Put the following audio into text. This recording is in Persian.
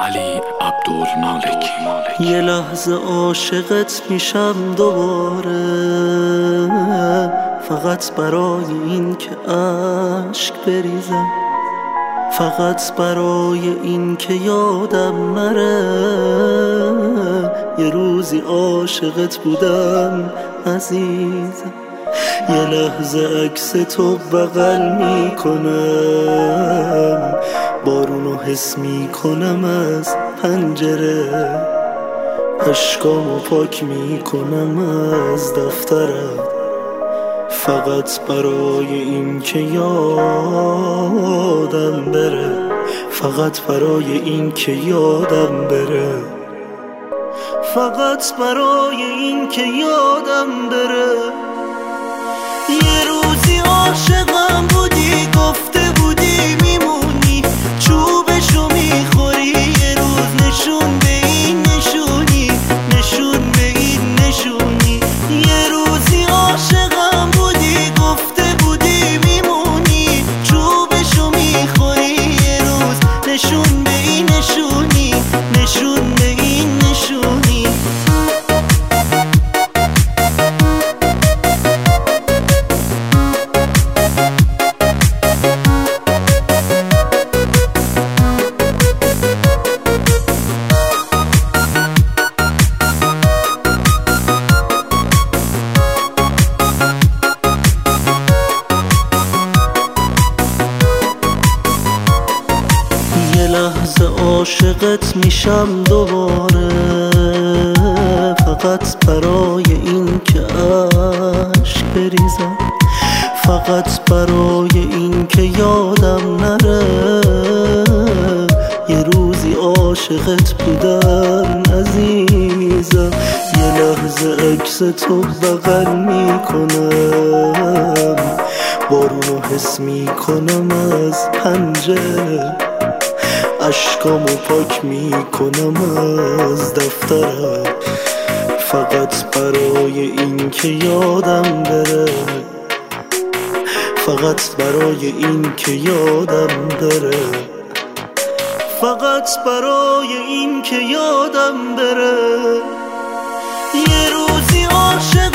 علی عبدالمالک. یه لحظه عاشقت میشم دوباره، فقط برای این که اشک بریزم، فقط برای این که یادم نره یه روزی عاشقت بودم عزیزم. یه لحظه عکس تو بغل میکنم، بارونو حس میکنم از پنجره، اشکامو پاک میکنم از دفترم، فقط برای این که یادم بره، فقط برای این که یادم بره، فقط برای این که یادم بره. یه روزی عاشقم بودی، گفته بودی میمونی، چوبشو میخوری، یه روز نشون به این نشونی، نشون به این نشونی. یه روزی عاشقم بودی، گفته بودی میمونی، چوبشو میخوری، یه روز نشون به این نشونی، نشون به این نشونی. یه لحظه عاشقت میشم دوباره، فقط برای این که اشک بریزم، فقط برای این که یادم نره یه روزی عاشقت بودم عزیزم. یه لحظه عکس تو بغل میکنم، بارونو حس میکنم از پنجره، اشکامو پاک میکنم از دفترم، فقط برای این که یادم بره، فقط برای این که یادم بره، فقط برای این که یادم بره. یه روزی عاشق